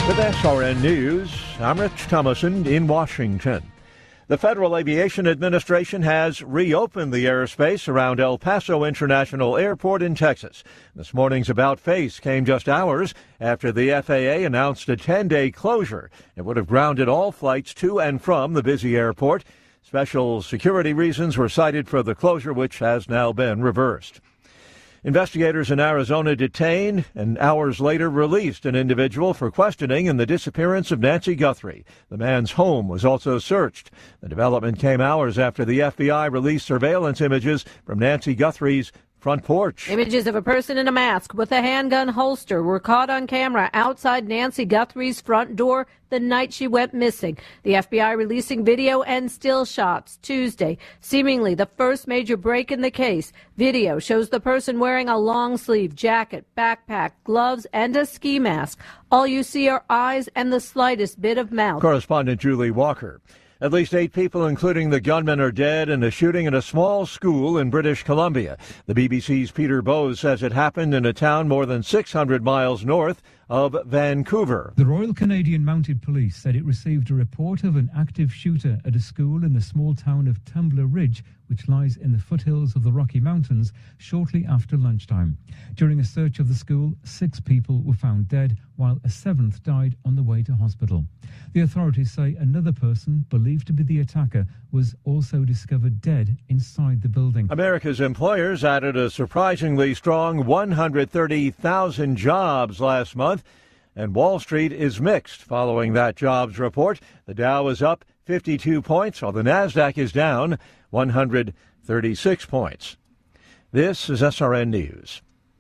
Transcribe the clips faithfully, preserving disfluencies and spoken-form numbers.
With S R N News, I'm Rich Thomason in Washington. The Federal Aviation Administration has reopened the airspace around El Paso International Airport in Texas. This morning's about-face came just hours after the F A A announced a ten-day closure. It would have grounded all flights to and from the busy airport. Special security reasons were cited for the closure, which has now been reversed. Investigators in Arizona detained and hours later released an individual for questioning in the disappearance of Nancy Guthrie. The man's home was also searched. The development came hours after the F B I released surveillance images from Nancy Guthrie's front porch. Images of a person in a mask with a handgun holster were caught on camera outside Nancy Guthrie's front door the night she went missing. The F B I releasing video and still shots Tuesday, seemingly the first major break in the case. Video shows the person wearing a long-sleeve jacket, backpack, gloves, and a ski mask. All you see are eyes and the slightest bit of mouth. Correspondent Julie Walker. At least eight people, including the gunman, are dead in a shooting at a small school in British Columbia. The B B C's Peter Bowes says it happened in a town more than six hundred miles north of Vancouver. The Royal Canadian Mounted Police said it received a report of an active shooter at a school in the small town of Tumbler Ridge, which lies in the foothills of the Rocky Mountains, shortly after lunchtime. During a search of the school, six people were found dead, while a seventh died on the way to hospital. The authorities say another person, believed to be the attacker, was also discovered dead inside the building. America's employers added a surprisingly strong one hundred thirty thousand jobs last month, and Wall Street is mixed following that jobs report. The Dow is up fifty-two points, while the Nasdaq is down one hundred thirty-six points. This is S R N News.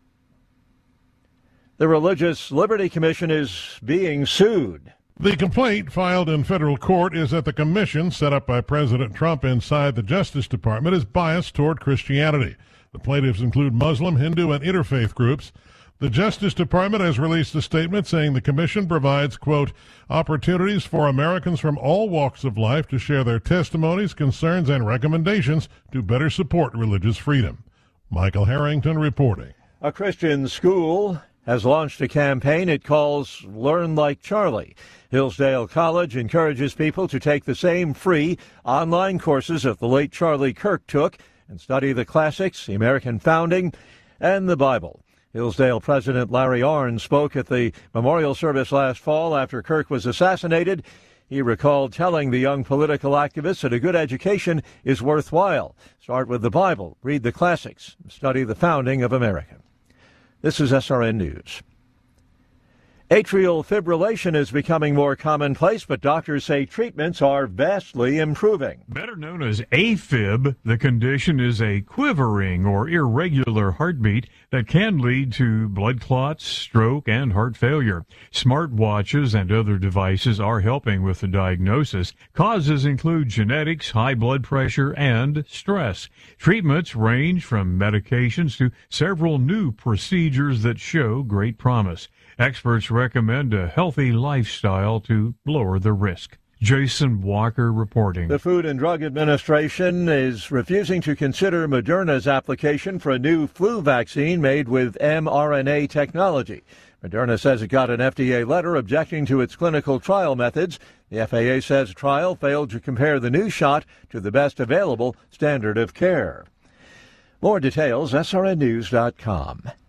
The Religious Liberty Commission is being sued. The complaint filed in federal court is that the commission, set up by President Trump inside the Justice Department, is biased toward Christianity. The plaintiffs include Muslim, Hindu, and interfaith groups. The Justice Department has released a statement saying the commission provides, quote, opportunities for Americans from all walks of life to share their testimonies, concerns, and recommendations to better support religious freedom. Michael Harrington reporting. A Christian school has launched a campaign it calls Learn Like Charlie. Hillsdale College encourages people to take the same free online courses that the late Charlie Kirk took and study the classics, the American founding, and the Bible. Hillsdale President Larry Arnn spoke at the memorial service last fall after Kirk was assassinated. He recalled telling the young political activists that a good education is worthwhile. Start with the Bible, read the classics, study the founding of America. This is S R N News. Atrial fibrillation is becoming more commonplace, but doctors say treatments are vastly improving. Better known as AFib, the condition is a quivering or irregular heartbeat that can lead to blood clots, stroke, and heart failure. Smartwatches and other devices are helping with the diagnosis. Causes include genetics, high blood pressure, and stress. Treatments range from medications to several new procedures that show great promise. Experts recommend a healthy lifestyle to lower the risk. Jason Walker reporting. The Food and Drug Administration is refusing to consider Moderna's application for a new flu vaccine made with mRNA technology. Moderna says it got an F D A letter objecting to its clinical trial methods. The F A A says the trial failed to compare the new shot to the best available standard of care. More details, S R N news dot com.